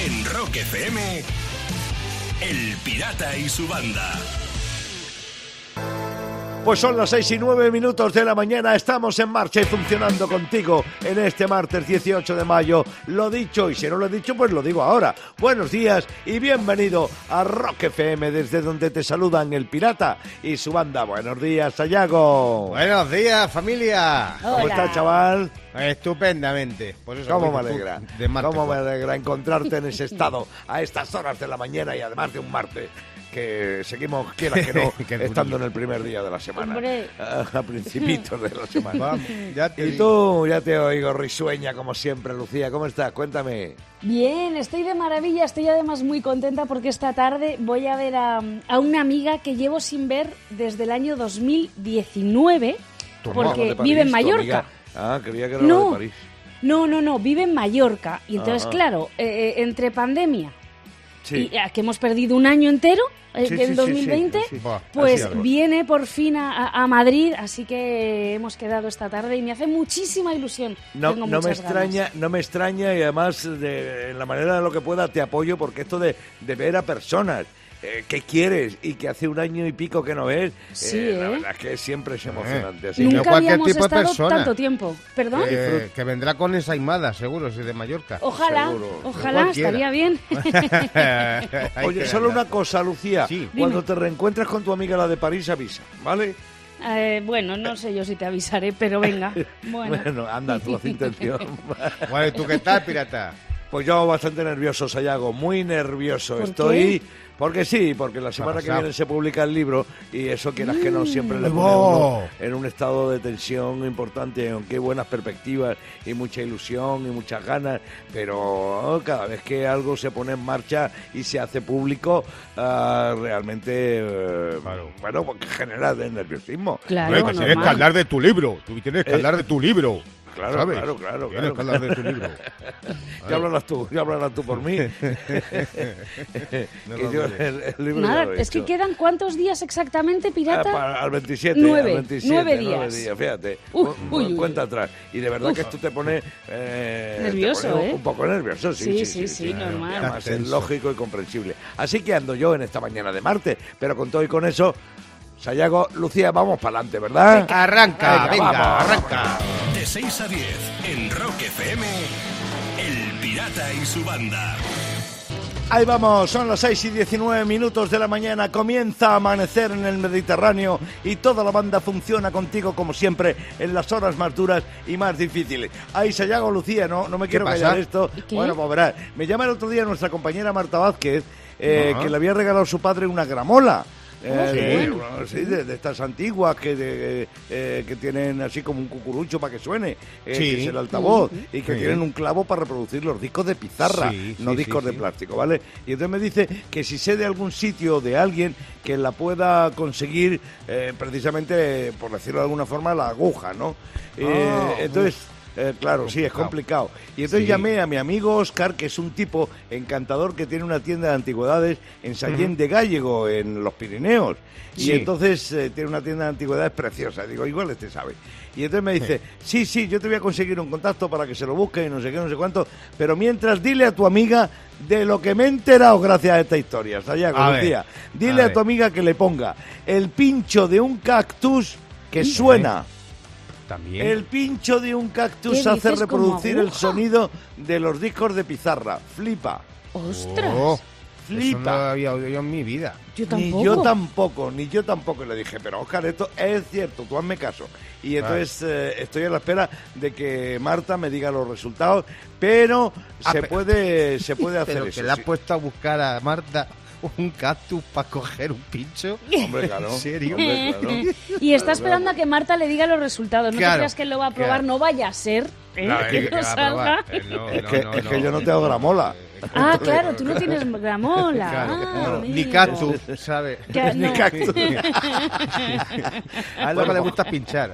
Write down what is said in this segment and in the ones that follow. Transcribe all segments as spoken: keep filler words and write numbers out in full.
En Rock F M, El Pirata y su banda. Pues son las seis y nueve minutos de la mañana, estamos en marcha y funcionando contigo en este martes dieciocho de mayo. Lo dicho, y si no lo he dicho, pues lo digo ahora. Buenos días y bienvenido a Rock F M, desde donde te saludan El Pirata y su banda. Buenos días, Sayago. Buenos días, familia. ¿Cómo Hola. estás, chaval? Estupendamente. Pues eso, ¿Cómo me alegra? De martes, ¿Cómo me pues. alegra encontrarte en ese estado a estas horas de la mañana y además de un martes? Que seguimos, quieras que no, estando en el primer día de la semana, a, a principitos de la semana. Vamos, ya te y digo. tú, ya te oigo risueña como siempre, Lucía. ¿Cómo estás? Cuéntame. Bien, estoy de maravilla, estoy además muy contenta porque esta tarde voy a ver a, a una amiga que llevo sin ver desde el año dos mil diecinueve, porque París, vive en Mallorca. Ah, creía que era no, de París. No, no, no, vive en Mallorca. Y entonces, Ajá. claro, eh, entre pandemia Sí. y a que hemos perdido un año entero, el Sí, del sí, dos sí, mil veinte, sí, sí. Buah, pues así algo. viene por fin a, a Madrid, así que hemos quedado esta tarde y me hace muchísima ilusión. No, Tengo no me muchas ganas. extraña, no me extraña y además de en la manera de lo que pueda te apoyo, porque esto de, de ver a personas eh, que quieres y que hace un año y pico que no ves, Sí, eh, la ¿eh? verdad es que siempre es emocionante. Así no que- Nunca cualquier habíamos tipo de estado persona. tanto tiempo. ¿Perdón? Eh, que vendrá con esa Aimada, seguro, si es de Mallorca. Ojalá, seguro. ojalá, Cualquiera. estaría bien. Hay Oye, que solo ganar. una cosa, Lucía. Sí. Cuando te reencuentres con tu amiga la de París, avisa, ¿vale? Eh, bueno, no sé yo si te avisaré, pero venga. Bueno, Bueno, anda, tú haz intención. Bueno, ¿y tú qué tal, pirata? Pues yo bastante nervioso, Sayago, muy nervioso ¿Por estoy. qué? Porque sí, porque la semana que pasado? viene se publica el libro y eso quieras que no siempre le Mm. pone a uno ¡Oh! en un estado de tensión importante, aunque hay buenas perspectivas y mucha ilusión y muchas ganas, pero oh, cada vez que algo se pone en marcha y se hace público, ah, realmente, eh, Claro. bueno, porque genera de nerviosismo. claro, Oye, que tienes que normal. hablar de tu libro. Tú tienes que Eh, hablar de tu libro. Claro, ¿sabes? claro, claro, Tienes claro. que hablar de tu libro. Ya hablarás tú, ya hablarás tú por mí. No Que lo yo diré. el, el libro ya Nada, lo he es que hecho. quedan ¿cuántos días exactamente, Ah, pirata? para- al veintisiete, Nueve, al veintisiete, nueve nueve días. fíjate. Uy, Cu- uy, uy, cuenta uy. atrás. Y de verdad que esto te pone... eh, Nervioso, te pone ¿eh? Un poco nervioso, sí, Sí, sí, sí, sí, normal. Y además es Tenso. lógico y comprensible. Así que ando yo en esta mañana de martes, pero con todo y con eso, Sayago, Lucía, vamos para adelante, ¿verdad? Arranca, Venga, venga, vamos. arranca. De seis a diez, en Rock F M, El Pirata y su banda. Ahí vamos, son las seis y diecinueve minutos de la mañana, comienza a amanecer en el Mediterráneo y toda la banda funciona contigo como siempre en las horas más duras y más difíciles. Ahí Sayago, Lucía, no, no me quiero pasa? callar esto. ¿Y qué? Bueno, pues verás, me llama el otro día nuestra compañera Marta Vázquez, eh, Ajá. que le había regalado a su padre una gramola. Eh, Oh, qué de, bueno. bueno, sí, de, de estas antiguas que de, eh, que tienen así como un cucurucho para que suene, eh, Sí. que es el altavoz, y que Sí. tienen un clavo para reproducir los discos de pizarra, Sí, no sí, discos sí, de sí. plástico, ¿vale? Y entonces me dice que si sé de algún sitio de alguien que la pueda conseguir, eh, precisamente, por decirlo de alguna forma, la aguja, ¿no? Eh, Ah, entonces... Eh, claro, sí, es complicado. Y entonces Sí. llamé a mi amigo Óscar, que es un tipo encantador que tiene una tienda de antigüedades en Sallén de Gállego, en los Pirineos. Y Sí. entonces eh, tiene una tienda de antigüedades preciosa. Digo, igual este sabe. Y entonces me dice, sí, sí, yo te voy a conseguir un contacto para que se lo busque y no sé qué, no sé cuánto. Pero mientras, dile a tu amiga de lo que me he enterado gracias a esta historia. Sayago, A ver, Lucía. Dile a a, ver. tu amiga que le ponga el pincho de un cactus que suena. También. El pincho de un cactus ¿Qué hace dices, reproducir como el aguja? sonido de los discos de pizarra. Flipa, ¡Ostras! Oh, eso no lo flipa. había oído yo en mi vida. Yo Ni tampoco. yo tampoco, ni yo tampoco. Y le dije, pero Óscar, esto es cierto, tú hazme caso. Y entonces eh, estoy a la espera de que Marta me diga los resultados, pero Ah, se pero- puede se puede hacer Pero eso. que le has sí. puesto a buscar a Marta un cactus para coger un pincho. Hombre, claro. ¿En serio? Hombre, claro. Y está Claro, esperando claro. a que Marta le diga los resultados. No Claro, te creas que él lo va a probar, claro. no vaya a ser ¿eh? Claro, que es que no va a salga. probar. Eh, no, Es no, que, no, es no. que yo no tengo gramola. Ah, claro, tú no tienes gramola. Claro, Ah, no, amigo. ni cactus, ¿sabes? Que- Ni no. cactus. A él lo que le gusta es pinchar.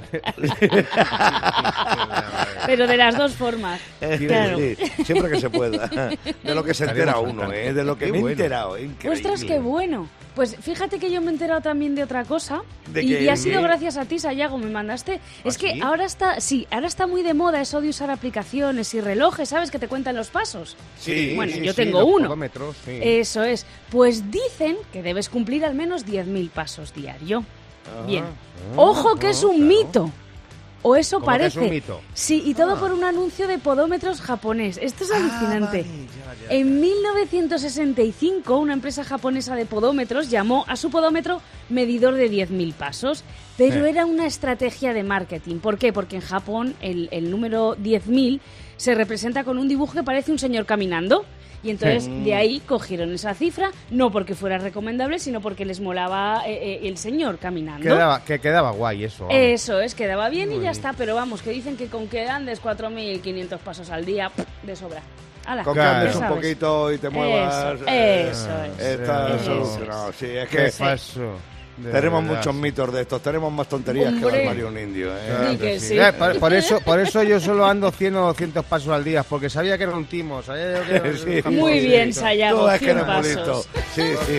Pero de las dos formas. Claro. Sí, siempre que se pueda. De lo que se entera Estaríamos uno, al ¿eh? tanto. De lo que Qué me he bueno. enterado. ¿eh? Increíble. Ostras, qué bueno. Pues fíjate que yo me he enterado también de otra cosa. ¿De y, qué? y ha sido ¿Qué? gracias a ti, Sayago, me mandaste. Es que sí? ahora está, sí, ahora está muy de moda eso de usar aplicaciones y relojes, ¿sabes? Que te cuentan los pasos. Sí, Bueno, sí, yo sí, yo sí, tengo los uno. podómetros, sí. Eso es. Pues dicen que debes cumplir al menos diez mil pasos diario. Ajá. Bien. Ah, Ojo que ah, es un claro. mito. O eso ¿Cómo que parece. es un mito? Sí, y todo Ah. por un anuncio de podómetros japonés. Esto es Ah, alucinante. vale, ya, ya. En mil novecientos sesenta y cinco, una empresa japonesa de podómetros llamó a su podómetro medidor de diez mil pasos, pero Eh. era una estrategia de marketing. ¿Por qué? Porque en Japón el, el número diez mil se representa con un dibujo que parece un señor caminando. Y entonces Mm. de ahí cogieron esa cifra, no porque fuera recomendable, sino porque les molaba eh, eh, el señor caminando. Quedaba, que quedaba guay eso. vamos. Eso es, quedaba bien y Muy ya bien. está. Pero vamos, que dicen que con que andes cuatro mil quinientos pasos al día, pff, de sobra. ¡Hala! Con que Claro. andes ya un sabes. poquito y te muevas. Eso, eh, eso es. Está Eso. solucionado. Sí, es Qué que falso. de tenemos verdad, muchos sí. mitos de estos. Tenemos más tonterías que Hombre. el Mario un indio. ¿eh? Claro Ni que sí. sí. Eh, por, por eso, por eso yo solo ando cien o doscientos pasos al día, porque sabía que era un timo. Sabía yo que era Sí. un Muy sí, bien, sí. Sayago, Tú es que cien eres muy listo. pasos. Sí, sí.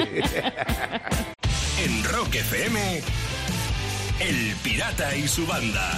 En Rock F M, El Pirata y su banda.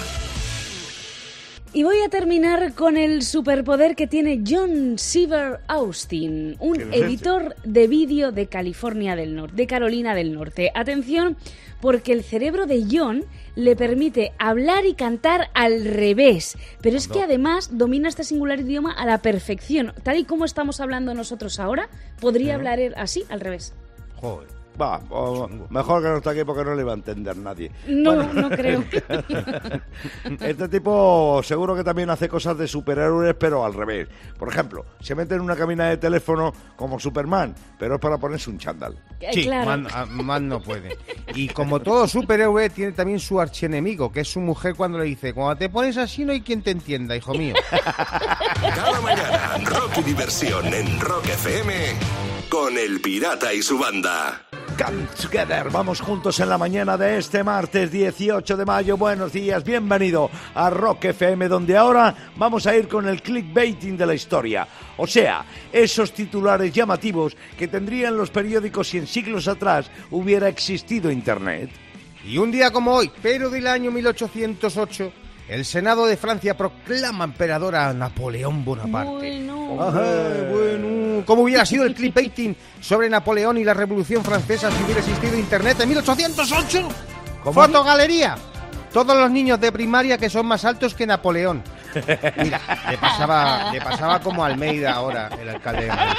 Y voy a terminar con el superpoder que tiene John Seaver Austin, un ¿Quién es este? editor de vídeo de California del Norte, de Carolina del Norte. Atención, porque el cerebro de John le permite hablar y cantar al revés, pero es que además domina este singular idioma a la perfección. Tal y como estamos hablando nosotros ahora, podría hablar él así, al revés. Joder. Va, o- mejor que no esté aquí porque no le iba a entender nadie. No, no creo. Este tipo seguro que también hace cosas de superhéroes, pero al revés. Por ejemplo, se mete en una cabina de teléfono como Superman, pero es para ponerse un chándal. Eh, Sí, claro. más, a- más no puede. Y como todo superhéroe, tiene también su archienemigo, que es su mujer cuando le dice: cuando te pones así no hay quien te entienda, hijo mío. Cada mañana, rock y diversión en Rock F M con El Pirata y su banda. Come together, vamos juntos en la mañana de este martes dieciocho de mayo. Buenos días, bienvenido a Rock F M, donde ahora vamos a ir con el clickbaiting de la historia. O sea, esos titulares llamativos que tendrían los periódicos si en siglos atrás hubiera existido Internet. Y un día como hoy, pero del año mil ochocientos ocho, el Senado de Francia proclama emperador a Napoleón Bonaparte. Bueno. Ajá, bueno. ¿Cómo hubiera sido el clickbaiting sobre Napoleón y la Revolución Francesa si hubiera existido Internet en mil ochocientos ocho? ¿Cómo? Fotogalería. Todos los niños de primaria que son más altos que Napoleón. Mira, le pasaba, le pasaba como a Almeida ahora, el alcalde de Madrid.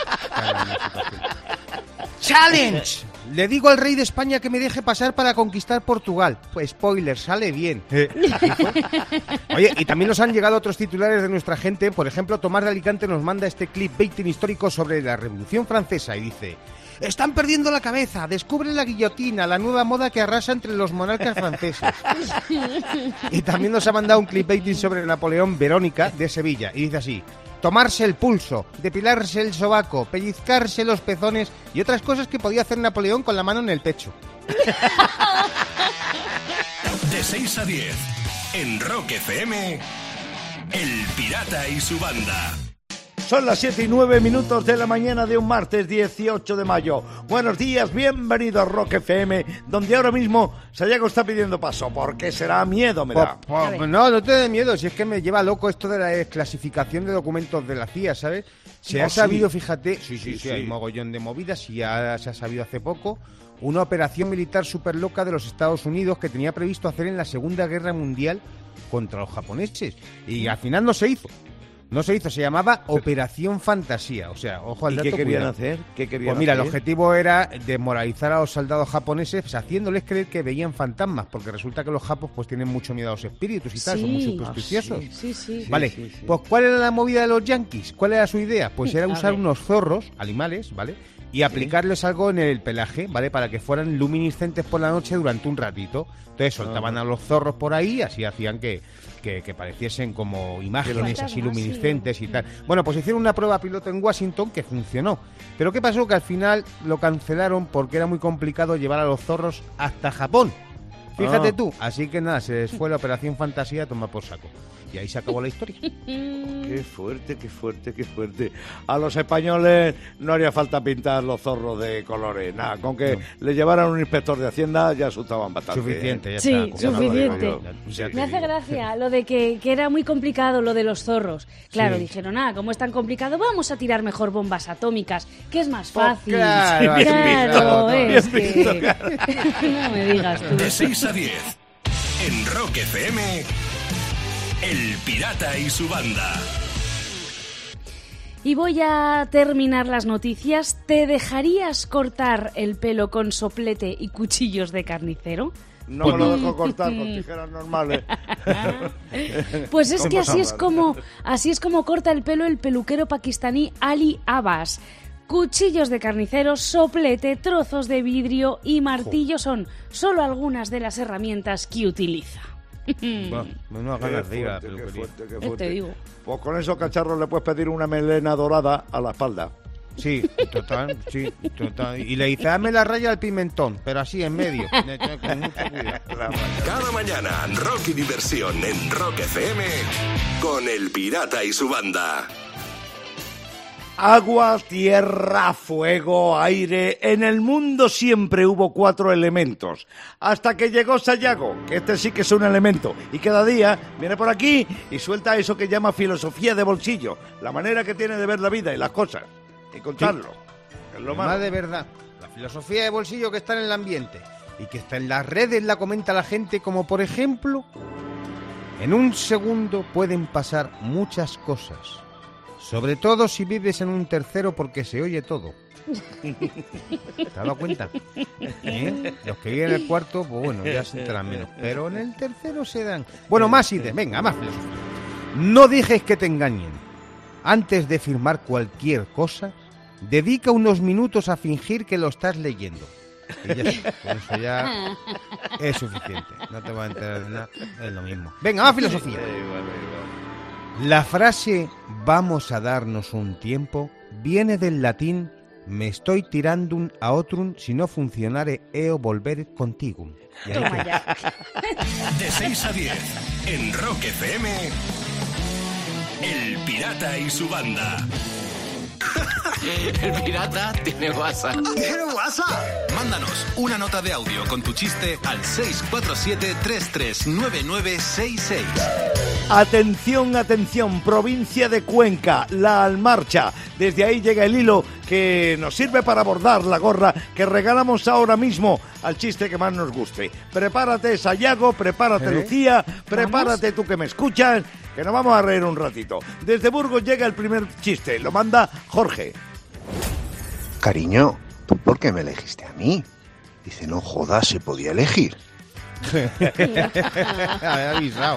¡Challenge! Le digo al rey de España que me deje pasar para conquistar Portugal. Pues spoiler, sale bien. Oye, y también nos han llegado otros titulares de nuestra gente. Por ejemplo, Tomás de Alicante nos manda este clickbaiting histórico sobre la Revolución Francesa y dice: están perdiendo la cabeza, descubren la guillotina, la nueva moda que arrasa entre los monarcas franceses. Y también nos ha mandado un clickbaiting sobre Napoleón Verónica de Sevilla y dice así: tomarse el pulso, depilarse el sobaco, pellizcarse los pezones y otras cosas que podía hacer Napoleón con la mano en el pecho. De seis a diez, en Rock F M, El Pirata y su banda. Son las siete y nueve minutos de la mañana de un martes dieciocho de mayo. Buenos días, bienvenido a Rock F M, donde ahora mismo Sayago está pidiendo paso. ¿Por qué será? Miedo me da. Po- po- no, no te dé miedo, si es que me lleva loco esto de la desclasificación de documentos de la C I A, ¿sabes? Se ¿Ah, ha sabido, sí? fíjate, sí, sí, Sí, sí, sí. hay mogollón de movidas y ya se ha sabido hace poco, una operación militar súper loca de los Estados Unidos que tenía previsto hacer en la Segunda Guerra Mundial contra los japoneses. Y al final no se hizo. No se hizo, se llamaba Operación Fantasía. O sea, ojo al ¿Y dato. qué querían cuidado. hacer? ¿Qué querían Pues mira, el hacer? objetivo era desmoralizar a los soldados japoneses, pues, haciéndoles creer que veían fantasmas, porque resulta que los japos pues tienen mucho miedo a los espíritus y tal, son muy Sí. supersticiosos. Ah, Sí, sí. Vale, sí, sí. pues ¿cuál era la movida de los yanquis? ¿Cuál era su idea? Pues era A usar ver. unos zorros, animales, ¿vale? Y aplicarles algo en el pelaje, ¿vale? Para que fueran luminiscentes por la noche durante un ratito. Entonces soltaban a los zorros por ahí, así hacían que, que, que pareciesen como imágenes Fantasmas, así luminiscentes sí. y tal. Bueno, pues hicieron una prueba piloto en Washington que funcionó. Pero ¿qué pasó? Que al final lo cancelaron porque era muy complicado llevar a los zorros hasta Japón. Fíjate Ah. tú. Así que nada, se les fue la Operación Fantasía a tomar por saco. Y ahí se acabó la historia. Qué fuerte, qué fuerte, qué fuerte. A los españoles no haría falta pintar los zorros de colores. Nada, con que no. le llevaran un inspector de Hacienda ya asustaban bastante. Suficiente, ya sí, está. Sí, suficiente. Ya Me hace gracia lo de que, que era muy complicado lo de los zorros. Claro, sí. dijeron, ah, como es tan complicado, vamos a tirar mejor bombas atómicas, que es más fácil. Oh, claro, sí, claro, bien es bien que... visto, claro. No me digas tú. De seis a diez, en Rock F M... El Pirata y su banda. Y voy a terminar las noticias. ¿Te dejarías cortar el pelo con soplete y cuchillos de carnicero? No me lo dejo cortar con tijeras normales. Pues es que así es como así es como corta el pelo el peluquero pakistaní Ali Abbas. Cuchillos de carnicero, soplete, trozos de vidrio y martillo son solo algunas de las herramientas que utiliza. Bueno, no ganas de ir a la qué peluquería. fuerte, qué fuerte. Te digo. Pues con esos cacharros le puedes pedir una melena dorada a la espalda. Sí, total, sí, total. Y le dice, dame la raya al pimentón, pero así en medio. Con mucho cuidado. Cada mañana, rock y diversión en Rock F M con El Pirata y su banda. Agua, tierra, fuego, aire. En el mundo siempre hubo cuatro elementos. Hasta que llegó Sayago, que este sí que es un elemento. Y cada día viene por aquí y suelta eso que llama filosofía de bolsillo. La manera que tiene de ver la vida y las cosas. Y contarlo. Sí. Es lo malo. Más de verdad. La filosofía de bolsillo que está en el ambiente y que está en las redes la comenta la gente, como por ejemplo, en un segundo pueden pasar muchas cosas. Sobre todo si vives en un tercero porque se oye todo. ¿Te has dado cuenta? ¿Eh? Los que viven en el cuarto, pues bueno, ya se enteran menos. Pero en el tercero se dan... Bueno, más ideas. Venga, más filosofía. No dejes que te engañen. Antes de firmar cualquier cosa, dedica unos minutos a fingir que lo estás leyendo. Y ya está. Con eso ya es suficiente. No te vas a enterar de nada. Es lo mismo. Venga, más filosofía. La frase «vamos a darnos un tiempo» viene del latín «me estoy tirando a otrum, si no funcionare eo volver contigo». Toma ya. De seis a diez, en Rock F M, El Pirata y su banda. El pirata tiene WhatsApp. ¿Tiene WhatsApp? Mándanos una nota de audio con tu chiste al seis cuatro siete, tres tres nueve nueve seis seis. Atención, atención, provincia de Cuenca, La Almarcha. Desde ahí llega el hilo que nos sirve para bordar la gorra que regalamos ahora mismo al chiste que más nos guste. Prepárate, Sayago, prepárate, ¿Eh? Lucía, prepárate ¿Vamos? Tú que me escuchas, que nos vamos a reír un ratito. Desde Burgos llega el primer chiste, lo manda Jorge. Cariño, ¿tú por qué me elegiste a mí? Dice, no jodas, se podía elegir. Había avisado.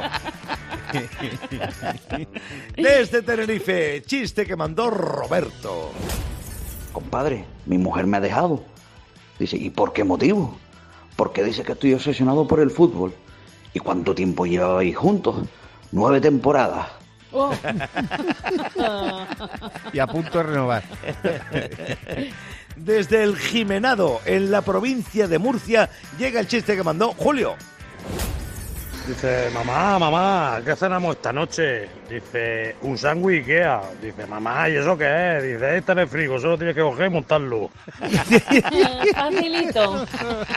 Desde Tenerife, chiste que mandó Roberto. Compadre, mi mujer me ha dejado. Dice, ¿y por qué motivo? Porque dice que estoy obsesionado por el fútbol. ¿Y cuánto tiempo llevabais juntos? Nueve temporadas. Oh. Y a punto de renovar. Desde el Jimenado, en la provincia de Murcia, llega el chiste que mandó Julio. Dice, mamá, mamá, ¿qué cenamos esta noche? Dice, un sándwich Ikea. Dice, mamá, ¿y eso qué es? Dice, está en el frigo, solo tienes que coger y montarlo. Facilito.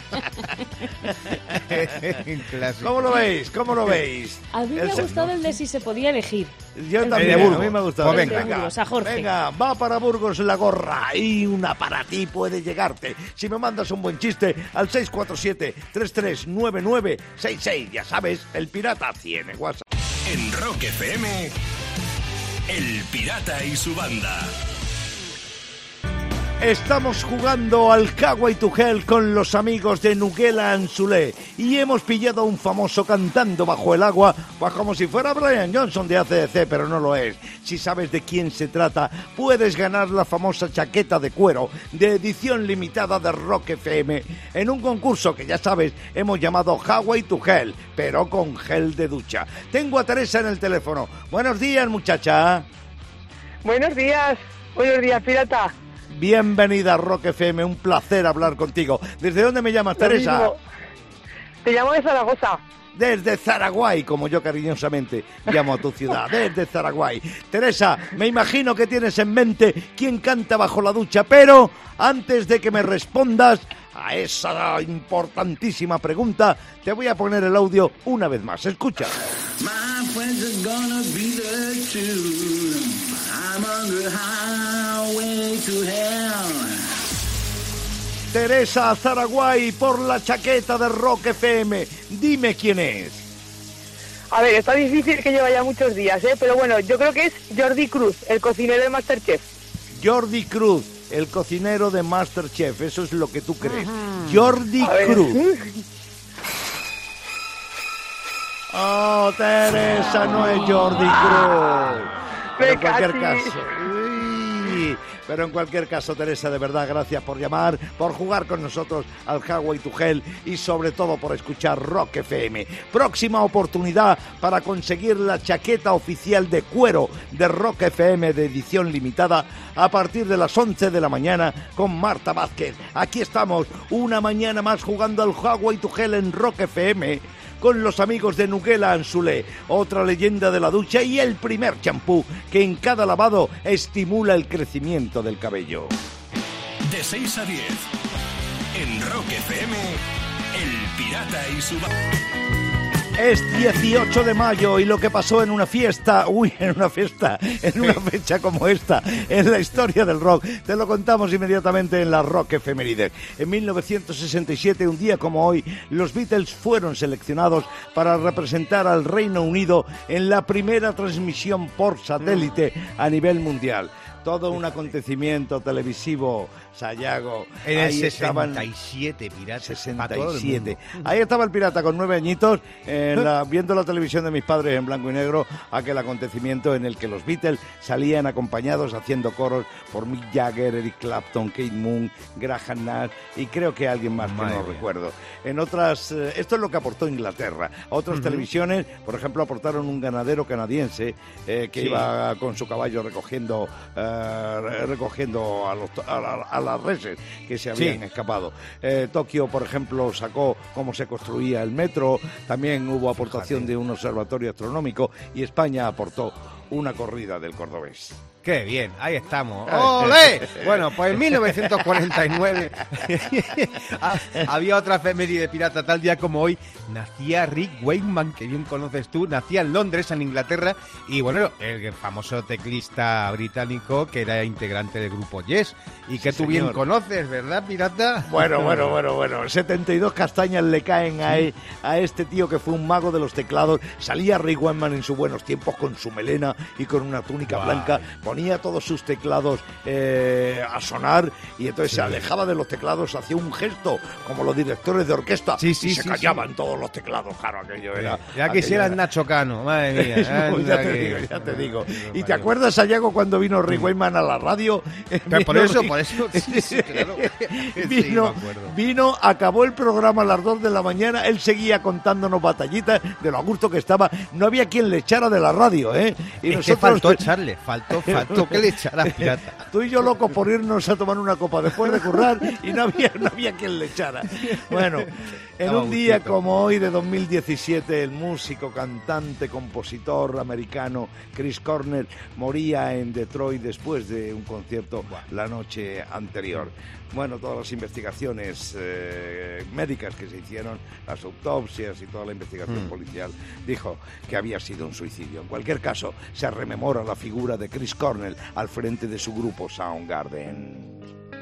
¿Cómo lo veis? ¿Cómo lo veis? A mí me ha gustado el de si se podía elegir. Yo el también, a mí me ha gustado. Pues venga, venga, Burgos, a Jorge. venga, va para Burgos la gorra y una para ti puede llegarte. Si me mandas un buen chiste al seis cuatro siete, tres tres nueve nueve seis seis, ya sabes, el pirata tiene WhatsApp. En Rock F M, El Pirata y su banda. Estamos jugando al Kawa y Tugel con los amigos de Nuguela Anzulé y hemos pillado a un famoso cantando bajo el agua, pues como si fuera Brian Johnson de A C D C, pero no lo es. Si sabes de quién se trata, puedes ganar la famosa chaqueta de cuero de edición limitada de Rock F M en un concurso que ya sabes hemos llamado Kawa y Tugel, pero con gel de ducha. Tengo a Teresa en el teléfono. Buenos días, muchacha. Buenos días, buenos días, pirata. Bienvenida a Rock F M, un placer hablar contigo. ¿Desde dónde me llamas, Lo Teresa? mismo. Te llamo de Zaragoza. desde Zaraguay, como yo cariñosamente llamo a tu ciudad, desde Zaraguay. Teresa, me imagino que tienes en mente quién canta bajo la ducha, pero antes de que me respondas a esa importantísima pregunta, te voy a poner el audio una vez más. Escucha. My friends are gonna be there too. I'm on the highway to hell. Teresa Zaraguay por la chaqueta de Rock F M. Dime quién es. A ver, está difícil que lleva ya muchos días, ¿eh? Pero bueno, yo creo que es Jordi Cruz, el cocinero de MasterChef. Jordi Cruz, el cocinero de MasterChef, eso es lo que tú crees. Ajá. Jordi Cruz. Oh, Teresa, no es Jordi Cruz. Pero en cualquier caso. Uy, pero en cualquier caso, Teresa, de verdad, gracias por llamar, por jugar con nosotros al Highway to Hell y sobre todo por escuchar Rock F M. Próxima oportunidad para conseguir la chaqueta oficial de cuero de Rock F M de edición limitada a partir de las once de la mañana con Marta Vázquez. Aquí estamos, una mañana más jugando al Highway to Hell en Rock F M con los amigos de Nuguela Anzulé, otra leyenda de la ducha y el primer champú que en cada lavado estimula el crecimiento del cabello. De seis a diez, en Rock F M, El Pirata y su... Es dieciocho de mayo y lo que pasó en una fiesta, uy, en una fiesta, en una fecha como esta, en la historia del rock, te lo contamos inmediatamente en la Rock Efeméride. En mil novecientos sesenta y siete, un día como hoy, los Beatles fueron seleccionados para representar al Reino Unido en la primera transmisión por satélite a nivel mundial. Todo un acontecimiento televisivo, Sayago. En el sesenta y siete, pirata. sesenta y siete. Ahí estaba el pirata con nueve añitos, eh, la, viendo la televisión de mis padres en blanco y negro, aquel acontecimiento en el que los Beatles salían acompañados haciendo coros por Mick Jagger, Eric Clapton, Keith Moon, Graham Nash y creo que alguien más que no recuerdo. En otras, eh, esto es lo que aportó Inglaterra. Otras uh-huh. televisiones, por ejemplo, aportaron un ganadero canadiense eh, que sí. iba con su caballo recogiendo... Eh, recogiendo a, los, a, la, a las reses que se habían sí. escapado. Eh, Tokio, por ejemplo, sacó cómo se construía el metro, también hubo aportación Fíjate. de un observatorio astronómico y España aportó una corrida del cordobés. ¡Qué bien! Ahí estamos. ¡Olé! Bueno, pues en mil novecientos cuarenta y nueve había otra efeméride pirata. Tal día como hoy nacía Rick Wakeman, que bien conoces tú. Nacía en Londres, en Inglaterra. Y bueno, el famoso teclista británico que era integrante del grupo Yes. Y que sí, tú señor. bien conoces, ¿verdad, pirata? Bueno, bueno, bueno, bueno. setenta y dos castañas le caen a, él, a este tío que fue un mago de los teclados. Salía Rick Wakeman en sus buenos tiempos con su melena y con una túnica wow. blanca. Ponía todos sus teclados eh, a sonar y entonces sí. se alejaba de los teclados, hacía un gesto como los directores de orquesta sí, sí, y se sí, callaban sí. todos los teclados, claro, aquello era... Ya quisieras Nacho Cano, madre mía. no, ya te que... digo, ya te digo. ¿Y te acuerdas, Sayago, cuando vino Rick Wakeman a la radio? Pero por eso, por eso, sí, sí, claro. vino, sí, vino, acabó el programa a las dos de la mañana, él seguía contándonos batallitas de lo a gusto que estaba, no había quien le echara de la radio, ¿eh? Y es nosotros... que faltó echarle, faltó, faltó que le echara, pirata. Tú y yo locos por irnos a tomar una copa después de currar y no había, no había quien le echara. Bueno, en un día como hoy de dos mil diecisiete, el músico, cantante, compositor americano Chris Cornell moría en Detroit después de un concierto la noche anterior. Bueno, todas las investigaciones eh, médicas que se hicieron, las autopsias y toda la investigación mm. policial, dijo que había sido un suicidio. En cualquier caso, se rememora la figura de Chris Cornell al frente de su grupo Soundgarden.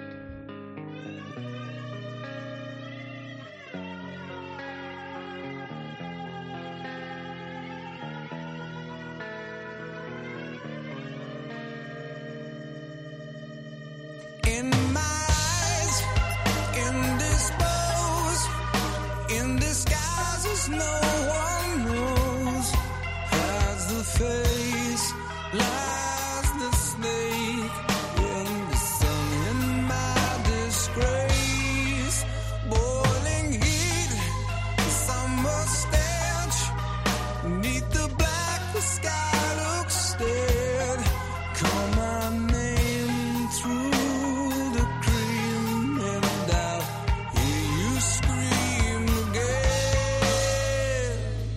No one knows as the face lies the snake in the sun in my disgrace, boiling heat, summer stench, neath the black the sky looks dead, call my name through the cream and I'll hear you scream again.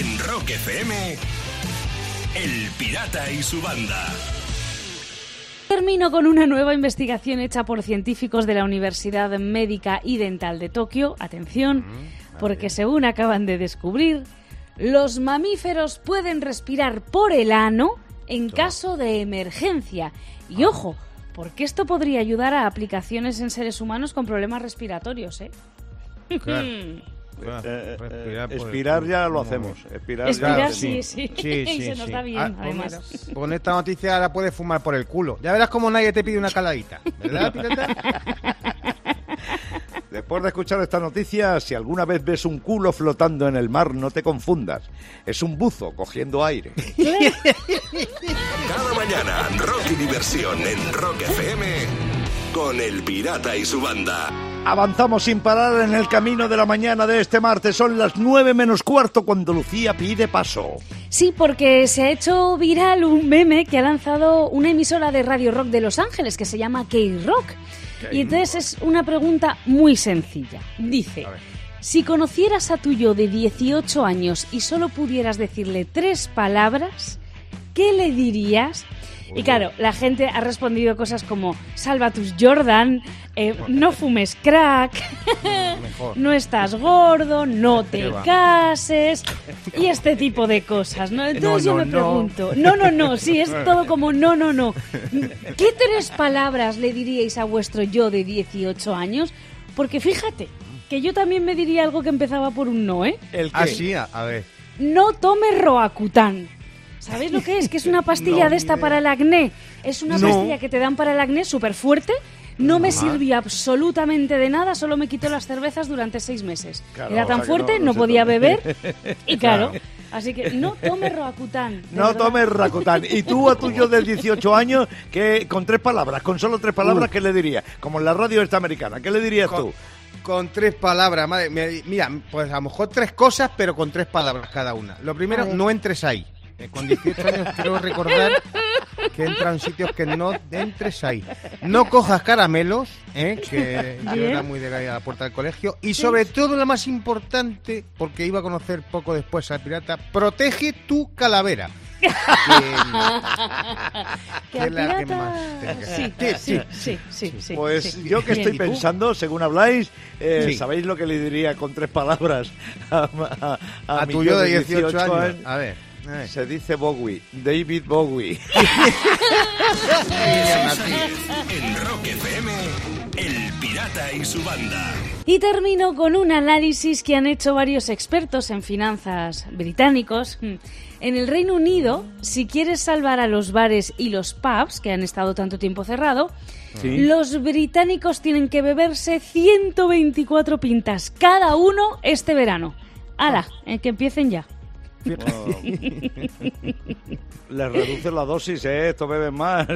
En Rock F M, El Pirata y su banda. Termino con una nueva investigación hecha por científicos de la Universidad Médica y Dental de Tokio. Atención, porque según acaban de descubrir, los mamíferos pueden respirar por el ano en caso de emergencia. Y ojo, porque esto podría ayudar a aplicaciones en seres humanos con problemas respiratorios, ¿eh? Claro. Eh, eh, Respirar por el expirar culo. ya lo No, hacemos. Expirar, Expirar, ya, sí, sí. Sí, sí, Y se nos sí. da bien, Ah, pues además. mira, con esta noticia ahora puedes fumar por el culo. Ya verás como nadie te pide una caladita, ¿verdad, pirata? Después de escuchar esta noticia, si alguna vez ves un culo flotando en el mar, no te confundas. Es un buzo cogiendo aire. Cada mañana, rock y diversión en Rock F M con El Pirata y su banda. Avanzamos sin parar en el camino de la mañana de este martes. Son las nueve menos cuarto cuando Lucía pide paso. Sí, porque se ha hecho viral un meme que ha lanzado una emisora de Radio Rock de Los Ángeles que se llama K-Rock. Y entonces es una pregunta muy sencilla. Dice, si conocieras a tu yo de dieciocho años y solo pudieras decirle tres palabras, ¿qué le dirías? Y claro, la gente ha respondido cosas como salva tus Jordan, eh, no fumes crack, no estás gordo, no te cases y este tipo de cosas, ¿no? Entonces No, yo no, me no. pregunto, no, no, no, sí, es todo como no, no, no. ¿Qué tres palabras le diríais a vuestro yo de dieciocho años? Porque fíjate, que yo también me diría algo que empezaba por un no, ¿eh? ¿El qué? Ah, sí, a, a ver. No tomes Roacutan. ¿Sabéis lo que es? Que es una pastilla No, de esta ni para el acné. Es una No. pastilla que te dan para el acné súper fuerte. No me sirvió absolutamente de nada, solo me quitó las cervezas durante seis meses. Claro, Era o tan sea que fuerte, no- no, no se podía tome. beber y claro. Así que no tomes Roacutan. de No verdad. tomes Rakután. Y tú a tu yo de dieciocho años, que con tres palabras, con solo tres palabras, ¿qué le dirías? Como en la radio esta americana, ¿qué le dirías Con, tú? con tres palabras, madre. me- Mira, pues a lo mejor tres cosas, pero con tres palabras cada una. Lo primero, A ver. no entres ahí. Eh, Con dieciocho años quiero recordar que entra en sitios que no entres ahí. No cojas caramelos, ¿eh? Que yo Bien. era muy de ir a la puerta del colegio. Y sobre todo, lo más importante, porque iba a conocer poco después al pirata, protege tu calavera. Que, Que que al es la que pirata- más tenga. Sí, Sí, sí, sí, sí, sí, sí. Pues sí. yo que Bien, estoy ¿y tú? pensando, según habláis, eh, Sí. ¿sabéis lo que le diría con tres palabras a, a, a A mi tu yo de dieciocho años. A ver. a ver. Se dice Bowie, David Bowie. En Rock F M, El Pirata y su banda. Y termino con un análisis que han hecho varios expertos en finanzas británicos. En el Reino Unido, si quieres salvar a los bares y los pubs, que han estado tanto tiempo cerrado, Sí. los británicos tienen que beberse ciento veinticuatro pintas cada uno este verano. ¡Hala! eh, que empiecen ya. Les reduce la dosis, ¿eh? Esto beben más.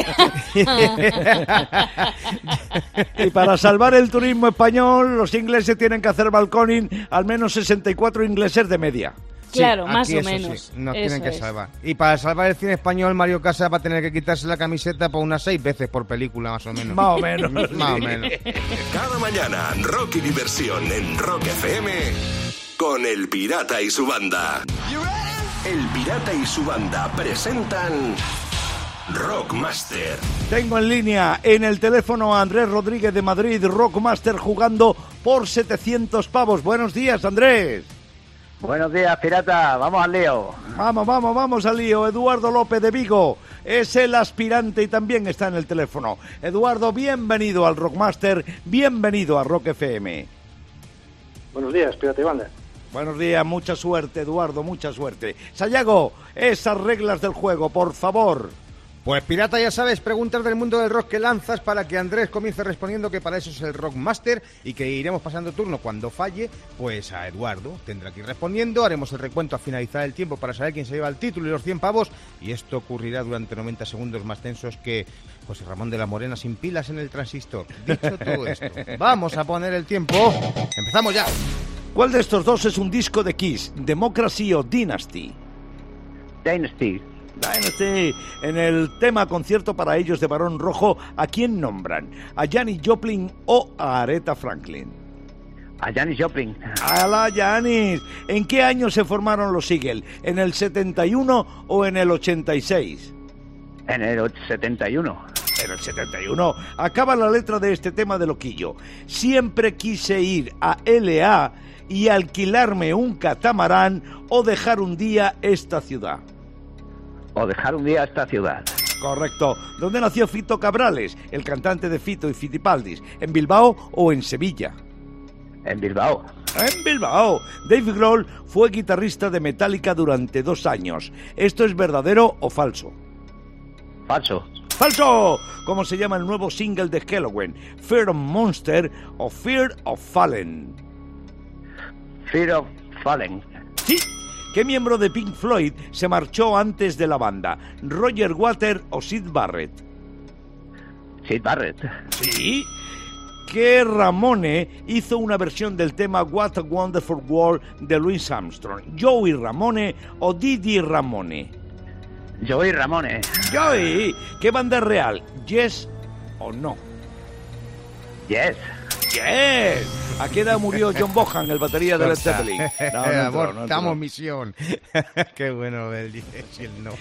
Y para salvar el turismo español, los ingleses tienen que hacer balconing al menos sesenta y cuatro ingleses de media. Claro, Sí, más aquí o eso menos. sí, nos Eso tienen que es. salvar. Y para salvar el cine español, Mario Casas va a tener que quitarse la camiseta por unas seis veces por película, más o menos. Más o menos. Más o sí. menos. Cada mañana, rock y diversión en Rock F M con El Pirata y su banda. El Pirata y su banda presentan Rockmaster. Tengo en línea en el teléfono a Andrés Rodríguez de Madrid, Rockmaster, jugando por setecientos pavos. Buenos días, Andrés. Buenos días, pirata. Vamos al lío. Vamos, vamos, vamos al lío. Eduardo López de Vigo es el aspirante y también está en el teléfono. Eduardo, bienvenido al Rockmaster, bienvenido a Rock F M. Buenos días, pirata y banda. Buenos días, mucha suerte, Eduardo, mucha suerte. Sayago, esas reglas del juego, por favor. Pues pirata, ya sabes, preguntas del mundo del rock que lanzas para que Andrés comience respondiendo, que para eso es el Rockmaster, y que iremos pasando turno. Cuando falle, pues a Eduardo tendrá que ir respondiendo. Haremos el recuento a finalizar el tiempo para saber quién se lleva el título y los cien pavos, y esto ocurrirá durante noventa segundos más tensos que José Ramón de la Morena sin pilas en el transistor. Dicho todo esto, vamos a poner el tiempo. ¡Empezamos ya! ¿Cuál de estos dos es un disco de Kiss? ¿Democracy o Dynasty? Dynasty. Dynasty. En el tema concierto para ellos de Barón Rojo, ¿a quién nombran? ¿A Janis Joplin o a Aretha Franklin? A Janis Joplin. ¡Hala, Janis! ¿En qué año se formaron los Eagles? ¿En el setenta y uno o en el ochenta y seis? En el setenta y uno. En el setenta y uno. Acaba la letra de este tema de Loquillo. Siempre quise ir a L A y alquilarme un catamarán o dejar un día esta ciudad. O dejar un día esta ciudad. Correcto. ¿Dónde nació Fito Cabrales, el cantante de Fito y Fitipaldis? ¿En Bilbao o en Sevilla? En Bilbao. En Bilbao. Dave Grohl fue guitarrista de Metallica durante dos años. ¿Esto es verdadero o falso? Falso. ¡Falso! ¿Cómo se llama el nuevo single de Helloween? ¿Fear of Monster o Fear of Fallen? Fear of Fallen. Sí. ¿Qué miembro de Pink Floyd se marchó antes de la banda? ¿Roger Waters o Syd Barrett? Syd Barrett. Sí. ¿Qué Ramone hizo una versión del tema What a Wonderful World de Louis Armstrong? ¿Joey Ramone o Didi Ramone? Joey Ramone. Joey. ¿Qué banda es real? ¿Yes o no? Yes. Yes. ¿A qué edad murió John Bonham, el batería de Led Zeppelin? No, no, no, abortamos no misión. Qué bueno el diez y el no.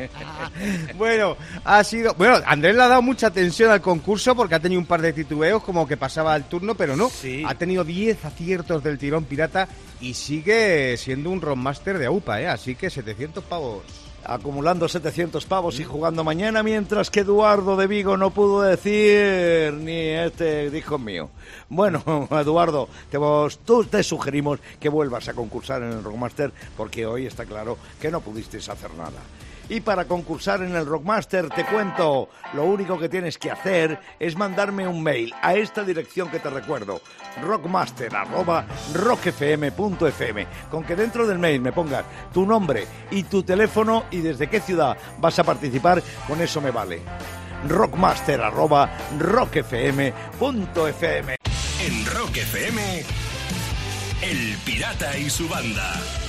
Bueno, ha sido... Bueno, Andrés le ha dado mucha atención al concurso porque ha tenido un par de titubeos como que pasaba el turno, pero no. Sí. Ha tenido diez aciertos del tirón pirata y sigue siendo un rockmaster de A U P A, ¿eh? Así que setecientos pavos. Acumulando setecientos pavos y jugando mañana, mientras que Eduardo de Vigo no pudo decir ni este disco mío. Bueno, Eduardo, te, vos, tú te sugerimos que vuelvas a concursar en el Rockmaster porque hoy está claro que no pudisteis hacer nada. Y para concursar en el Rockmaster te cuento, lo único que tienes que hacer es mandarme un mail a esta dirección que te recuerdo, rockmaster arroba rockfm punto fm, con que dentro del mail me pongas tu nombre y tu teléfono y desde qué ciudad vas a participar, con eso me vale. rockmaster arroba rockfm punto fm. En Rock F M, El Pirata y su banda.